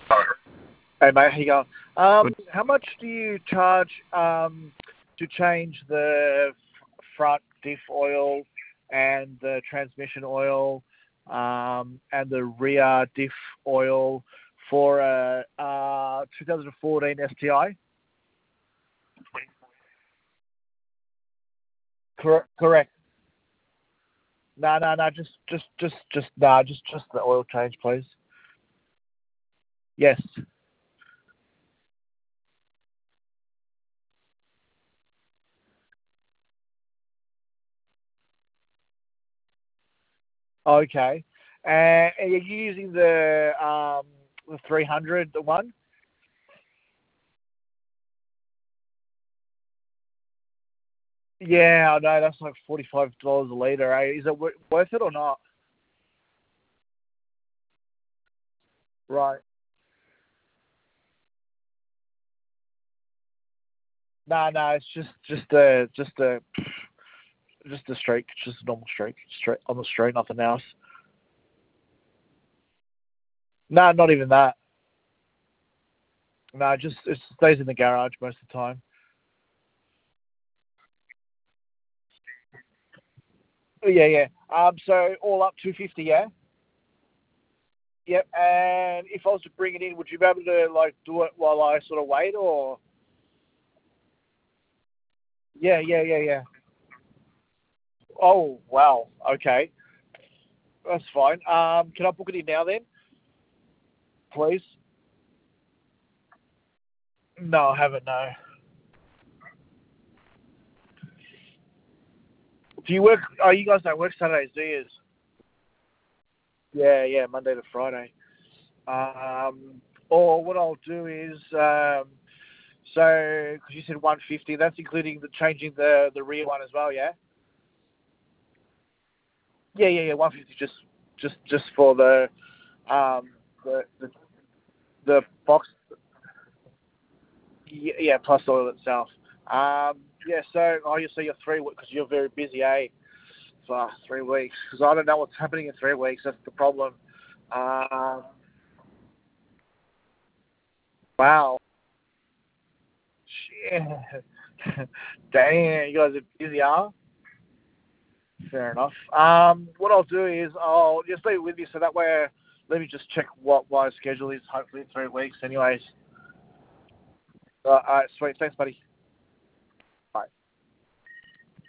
Hey mate, how you going? Good. How much do you charge to change the front diff oil and the transmission oil and the rear diff oil for a 2014 STI? Correct. No. Just the oil change, please. Yes. Okay. And are you using the 300 one? Yeah, I know. That's like $45 a litre. Eh? Is it worth it or not? Right. No. It's just a streak, just a normal streak, straight on the street, nothing else. No, not even that. No, just it stays in the garage most of the time. Oh, yeah. So all up 250, yeah. Yep. And if I was to bring it in, would you be able to like do it while I sort of wait, or? Yeah. Oh wow. Okay, that's fine. Can I book it in now then, please? No, I haven't. No. Do you work? Oh, you guys don't work Saturdays, do you? Yeah, Monday to Friday. Or what I'll do is, so because you said 150, that's including the changing the rear one as well, yeah. Yeah, 150 just for the the, the box. Yeah, plus oil itself. Yeah, so you say you're 3 weeks because you're very busy, eh? For 3 weeks, because I don't know what's happening in 3 weeks. That's the problem. Um, wow. Shit. Damn, you guys are busy, are? Fair enough. What I'll do is I'll just leave it with you so that way. Let me just check what my schedule is. Hopefully in 3 weeks, anyways. All right, sweet. Thanks, buddy.